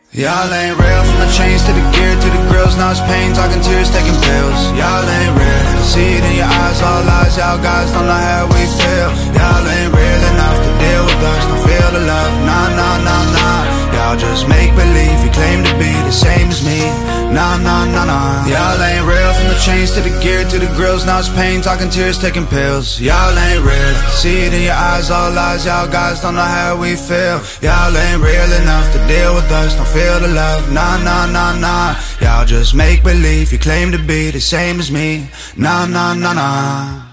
Y'all ain't real, from the chains to the gear to the grills. Now it's pain, talking tears, taking pills. Y'all ain't real, I see it in your eyes, all lies. Y'all guys don't know how we feel. Y'all ain't real enough to deal with us, don't feel the love, nah, nah, nah, nah. Y'all just make believe, you claim to be the same as me, nah, nah, nah, nah. Y'all ain't real, from the chains to the gear to the grills. Now it's pain, talking tears, taking pills. Y'all ain't real, I see it in your eyes, all lies. Y'all guys don't know how we feel. Y'all ain't real enough to deal with us, don't feel the love, nah, nah, nah, nah. Y'all just make believe, you claim to be the same as me, nah, nah, nah, nah.